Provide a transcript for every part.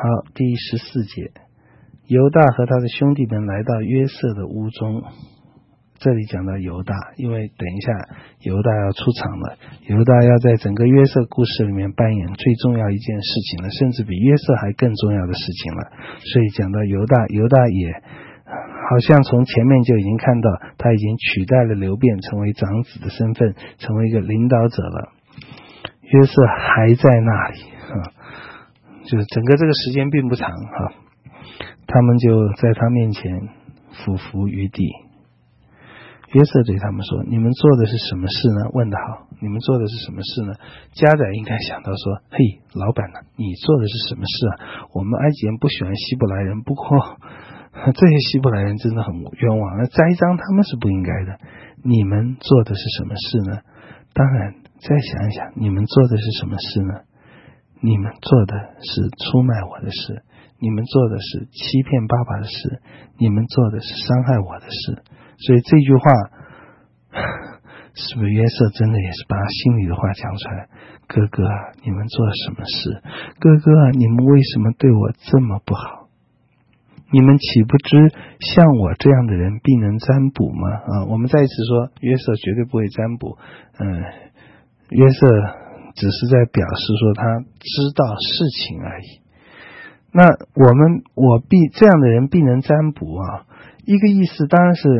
好，第14节，犹大和他的兄弟们来到约瑟的屋中。这里讲到犹大，因为等一下犹大要出场了，犹大要在整个约瑟故事里面扮演最重要一件事情了，甚至比约瑟还更重要的事情了。所以讲到犹大，犹大也好像从前面就已经看到他已经取代了流便，成为长子的身份，成为一个领导者了。约瑟还在那里就是整个这个时间并不长他们就在他面前俯伏于地。约瑟对他们说，你们做的是什么事呢？问得好，你们做的是什么事呢？家宰应该想到说，嘿，老板呢，你做的是什么事啊？我们埃及人不喜欢希伯来人，不过这些希伯来人真的很冤枉，栽赃他们是不应该的。你们做的是什么事呢？当然再想一想，你们做的是什么事呢？你们做的是出卖我的事，你们做的是欺骗爸爸的事，你们做的是伤害我的事。所以这句话是不是约瑟真的也是把他心里的话讲出来？哥哥啊，你们做了什么事？哥哥啊，你们为什么对我这么不好？你们岂不知像我这样的人必能占卜吗？我们再一次说，约瑟绝对不会占卜。约瑟只是在表示说他知道事情而已。那这样的人必能占卜一个意思当然是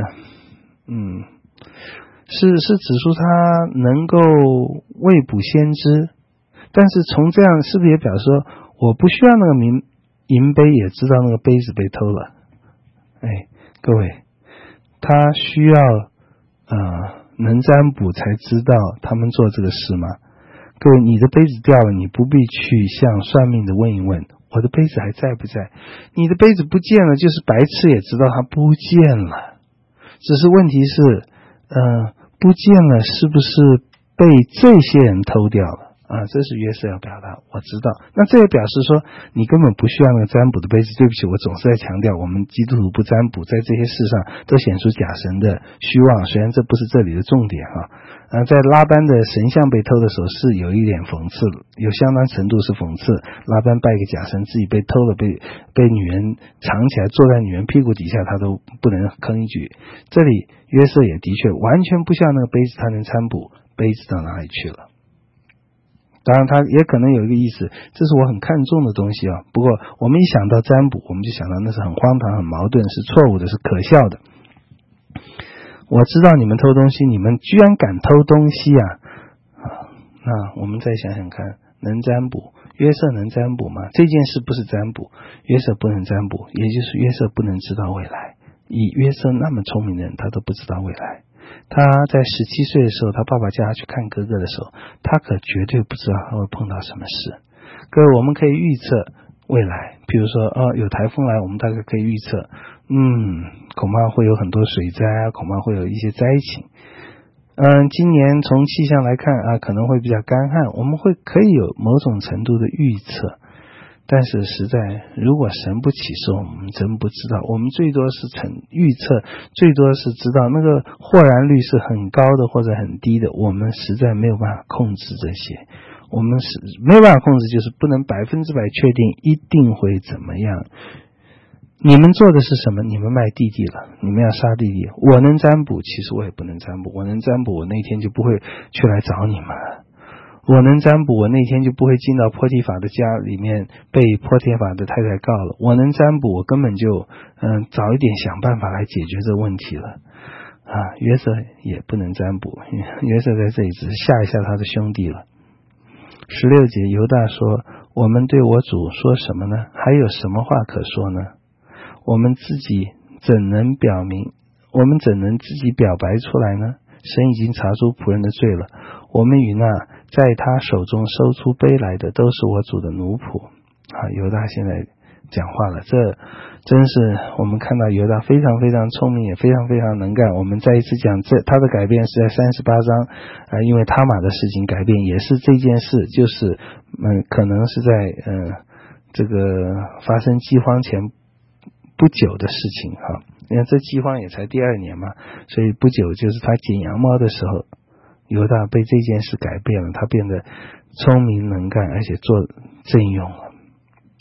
是指出他能够未卜先知，但是从这样是不是也表示说，我不需要那个银杯也知道那个杯子被偷了？各位，他需要能占卜才知道他们做这个事吗？各位，你的杯子掉了，你不必去向算命的问一问，我的杯子还在不在？你的杯子不见了，就是白痴也知道它不见了。只是问题是不见了是不是被这些人偷掉了这是约瑟要表达，我知道。那这也表示说，你根本不需要那个占卜的杯子。对不起，我总是在强调，我们基督徒不占卜，在这些事上都显出假神的虚妄，虽然这不是这里的重点在拉班的神像被偷的时候是有一点讽刺，有相当程度是讽刺。拉班拜一个假神，自己被偷了，被女人藏起来，坐在女人屁股底下，他都不能吭一句。这里约瑟也的确完全不像那个杯子，他能占卜杯子到哪里去了。当然他也可能有一个意思，这是我很看重的东西不过我们一想到占卜，我们就想到那是很荒唐、很矛盾，是错误的，是可笑的。我知道你们偷东西，你们居然敢偷东西那我们再想想看，能占卜，约瑟能占卜吗？这件事不是占卜，约瑟不能占卜，也就是约瑟不能知道未来。以约瑟那么聪明的人，他都不知道未来。他在17岁的时候，他爸爸叫他去看哥哥的时候，他可绝对不知道他会碰到什么事。各位，我们可以预测未来，比如说有台风来，我们大概可以预测恐怕会有很多水灾恐怕会有一些灾情。今年从气象来看可能会比较干旱，我们可以有某种程度的预测。但是实在如果神不启示，我们真不知道。我们最多是预测，最多是知道那个或然率是很高的或者很低的，我们实在没有办法控制这些。我们是没有办法控制，就是不能100%确定一定会怎么样。你们做的是什么？你们卖弟弟了，你们要杀弟弟。我能占卜，其实我也不能占卜。我能占卜，我那天就不会去来找你们了。我能占卜，我那天就不会进到波提法的家里面被波提法的太太告了。我能占卜，我根本就早一点想办法来解决这个问题了。约瑟也不能占卜，约瑟在这里只是吓一吓他的兄弟了。16节，犹大说，我们对我主说什么呢？还有什么话可说呢？我们自己怎能自己表白出来呢？神已经查出仆人的罪了，我们与那在他手中收出杯来的都是我主的奴仆。犹大现在讲话了，这真是我们看到犹大非常非常聪明，也非常非常能干。我们再一次讲，他的改变是在38章因为他玛的事情改变，也是这件事，就是可能是在这个发生饥荒前不久的事情因为这饥荒也才第2年嘛，所以不久就是他剪羊毛的时候，犹大被这件事改变了，他变得聪明能干，而且做正用了。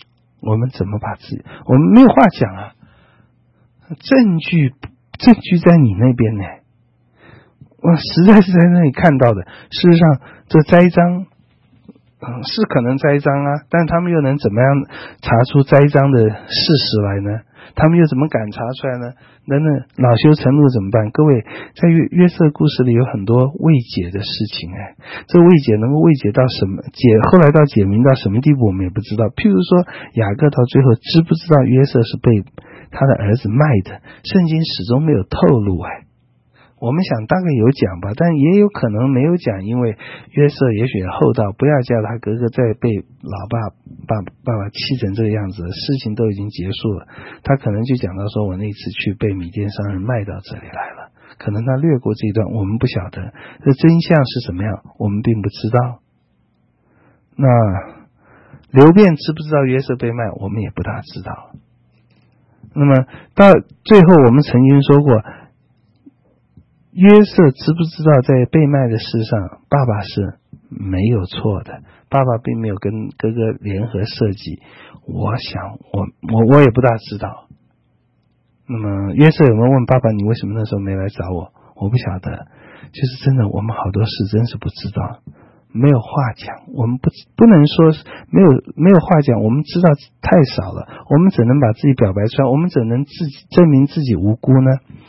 我们怎么把自己，我们没有话讲啊，证据在你那边呢，我实在是在那里看到的。事实上这栽赃是可能栽赃啊，但他们又能怎么样查出栽赃的事实来呢？他们又怎么敢查出来呢？等等，恼羞成怒怎么办？各位，在约瑟故事里有很多未解的事情，这未解能够未解到什么后来到解明到什么地步我们也不知道。譬如说雅各到最后知不知道约瑟是被他的儿子卖的，圣经始终没有透露。我们想大概有讲吧，但也有可能没有讲，因为约瑟也许厚道，不要叫他哥哥再被老爸爸气成这个样子，事情都已经结束了，他可能就讲到说我那次去被米甸商人卖到这里来了，可能他略过这一段，我们不晓得这真相是什么样，我们并不知道。那流便知不知道约瑟被卖，我们也不大知道。那么到最后我们曾经说过，约瑟知不知道在被卖的事上爸爸是没有错的，爸爸并没有跟哥哥联合设计，我想我也不大知道。那么约瑟有没有问爸爸你为什么那时候没来找我？我不晓得，就是真的我们好多事真是不知道，没有话讲，我们不能说没有话讲，我们知道太少了，我们怎能把自己表白出来，我们怎能证明自己无辜呢？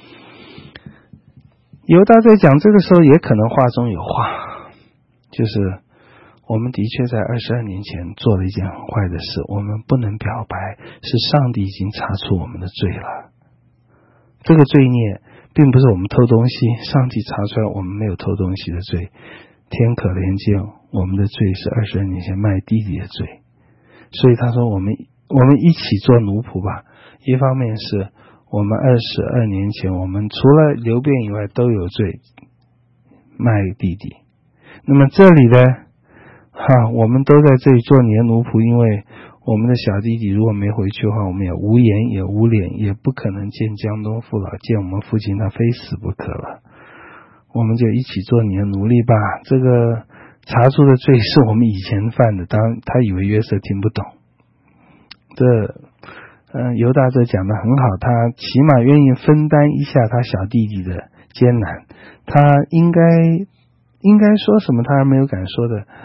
犹大在讲这个时候也可能话中有话，就是我们的确在22年前做了一件很坏的事，我们不能表白，是上帝已经查出我们的罪了。这个罪孽并不是我们偷东西，上帝查出来我们没有偷东西的罪，天可怜见我们的罪是22年前卖弟弟的罪。所以他说我们一起做奴仆吧，一方面是我们22年前我们除了流便以外都有罪，卖弟弟。那么这里呢我们都在这里做你的奴仆，因为我们的小弟弟如果没回去的话，我们也无颜也无脸，也不可能见江东父老，见我们父亲他非死不可了，我们就一起做你的奴隶吧。这个查出的罪是我们以前犯的，当然他以为约瑟听不懂。犹大这讲得很好，他起码愿意分担一下他小弟弟的艰难，他应该说什么他还没有敢说的。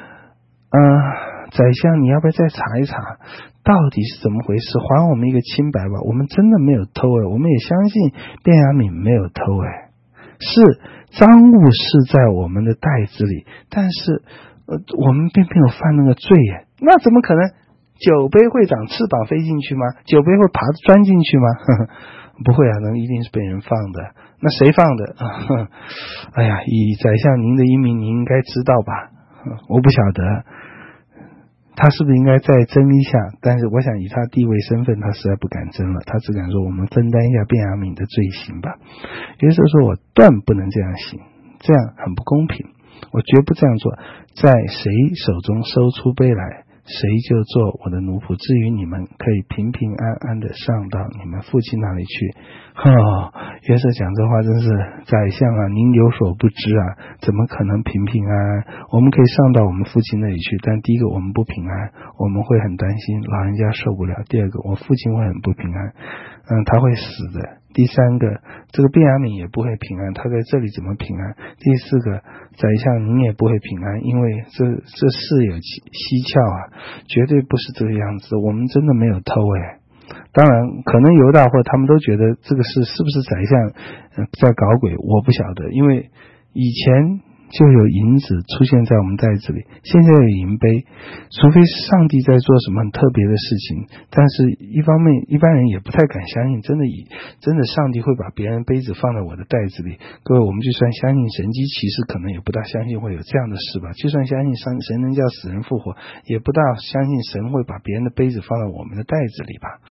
宰相你要不要再查一查到底是怎么回事，还我们一个清白吧，我们真的没有偷我们也相信便雅悯没有偷是赃物是在我们的袋子里，但是我们并没有犯那个罪那怎么可能？酒杯会长翅膀飞进去吗？酒杯会钻进去吗？不会那一定是被人放的。那谁放的？哎呀，以宰相您的英明，您应该知道吧？我不晓得他是不是应该再争一下，但是我想以他地位身份，他实在不敢争了，他只敢说我们分担一下便雅悯的罪行吧。约瑟说我断不能这样行，这样很不公平，我绝不这样做，在谁手中收出杯来，谁就做我的奴仆，至于你们可以平平安安的上到你们父亲那里去。约瑟讲这话真是宰相您有所不知怎么可能平平安安？我们可以上到我们父亲那里去，但第一个我们不平安，我们会很担心老人家受不了，第二个我父亲会很不平安，他会死的，第三个这个便雅悯也不会平安，他在这里怎么平安？第四个宰相您也不会平安，因为这事有蹊跷绝对不是这个样子，我们真的没有偷当然可能犹大或他们都觉得这个事是不是宰相在搞鬼，我不晓得，因为以前就有银子出现在我们袋子里，现在有银杯，除非是上帝在做什么很特别的事情，但是一方面一般人也不太敢相信真的上帝会把别人杯子放在我的袋子里。各位，我们就算相信神迹奇事，可能也不大相信会有这样的事吧，就算相信神能叫死人复活，也不大相信神会把别人的杯子放在我们的袋子里吧。